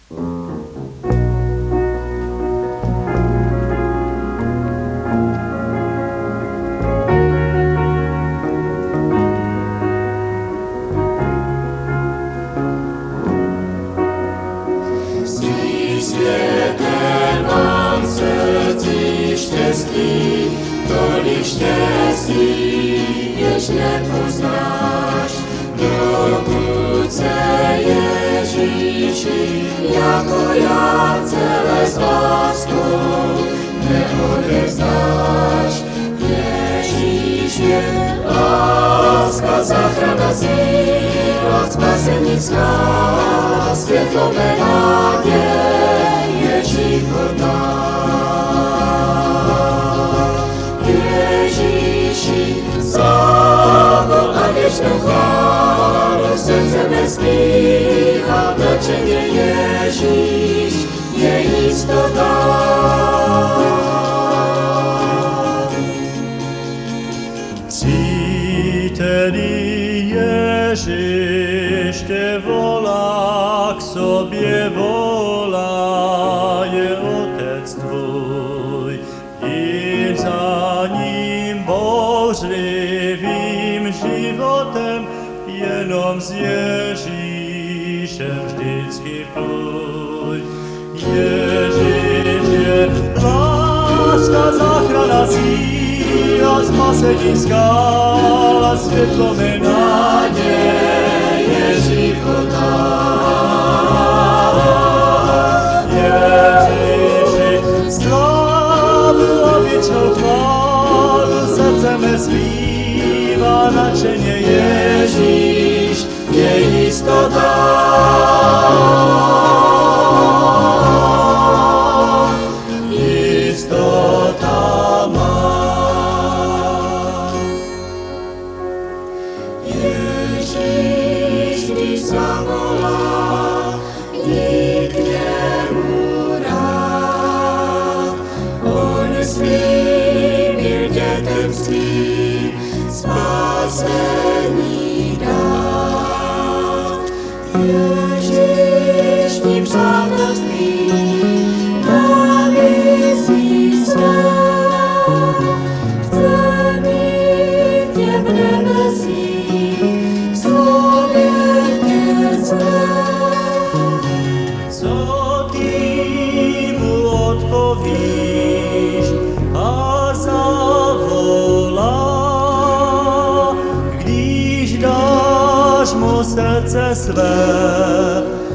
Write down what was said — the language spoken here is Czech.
Tolik štěstí, jež nepoznáš, dokud se Ježíši, jako já celé s láskou neodevzdáš. Ježíš je láska, záchrana, síla, spasenická, světlo mé naděje, život náš. Ježíši, slávu a věčnou chválu, srdce mé zpívá, nadšeně Ježíš je jistota. Příteli, Ježíš tě volá, k sobě volá, je Otec tvůj, i za ním bouřlivým životem, jenom s Ježíšem vždycky pluj. Ježíš je láska, záchrana, síla, spasení, skála, světlo mé naděje, života. Ježíši, slávu a věčnou chválu, srdce mé zpívá, nadšeně Ježíš je jistota. Jistota má. Ježíš, když zavolá, jdi k němu rád. On slíbil dětem svým spasení dát. Ježíš mi přátelství nabízí své. Chce mít tě v nebesích, slově tě své. Co ty mu odpovíš a zavolá, když dáš mu srdce své,